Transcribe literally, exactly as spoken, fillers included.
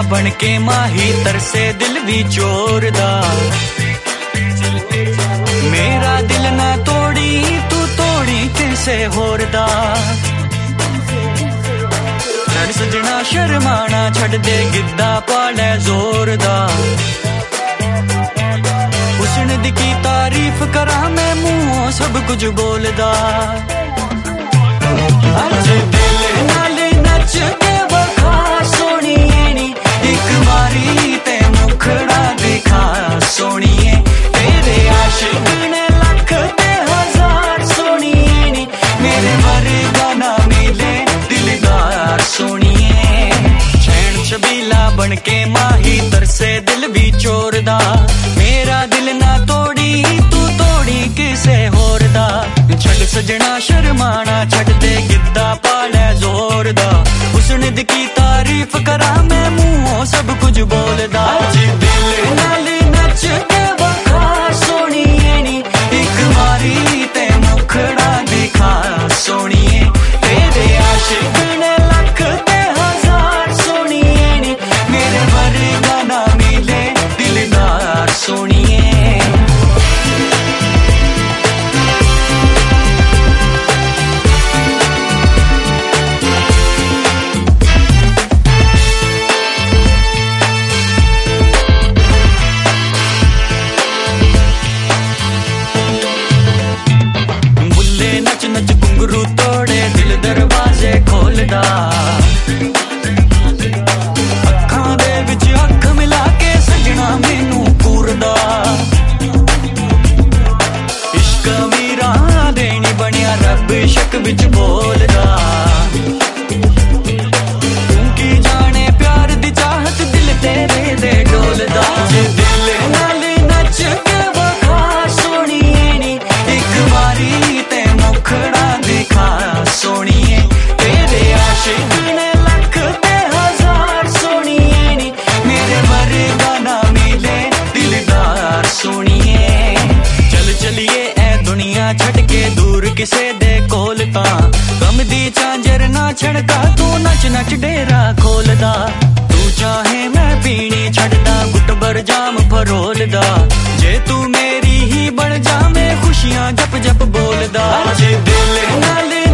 बन के माही तरसे दिल भी चोर दा। मेरा दिल ना तोड़ी तू तोड़ी किसे होर दा। छड़ सजना शर्माना छड़ दे गिद्दा पाले जोर दा। हुस्न दी की तारीफ करा मैं मुंहों सब कुछ बोलदा। अज दिल नाल नच के बखा सोनिए नी एक बारी ते मुखड़ा दिखा सोनिए। तेरे आशिक ने लख ते हजार सोनिए नी मेरे वर्गा ना मिले दिलदार सोनिए। चैन छबीला बन के माही तरसे दिल भी चोर दा। मेरा दिल ना तोड़ी तू तोड़ी किसे होर दा। छड़ सजना शर्माना छड़ दे गिद्दा पाले जोर दा। हुस्न दी की तारीफ करा मैं मुंहों सब कुछ बोलदा। अज दिल नाल नच के बखा सोनिए नी एक बारी ते मुखड़ा दिखा सोनिए। तेरे आशिक ने लख ते हजार सोनिए नी मेरे वर्गा ना मिले दिलदार सोनिए। नच नच घुंघरू तोड़े दिल दरवाजे खोलदा। अखां दे विच अख मिला के सजना मैनू पूरदा। इश्क मीरा देनी बनिया रब शक विच बोलदा। तू की जाने प्यार दी चाहत दिल तेरे दे डोलदा। दिल नाल नच के बखा सोनिए नी एक बारी ते मुखड़ा दिखा सोनिए। तेरे आशिक ने लख ते हजार सोनिए नी मेरे वर्गा ना मिले दिलदार सोनिए। चल चलिए ए दुनिया छड़ के दूर किसे दे कोल ता। गम दी झांजर ना छड़का तू नच नच डेरा खोलदा। तू चाहे मैं पीनी छड़दा गुट भर जाम फरोलदा। जे तू मेरी ही बन जा मैं खुशियां जप जप बोलदा। अज दिल नाल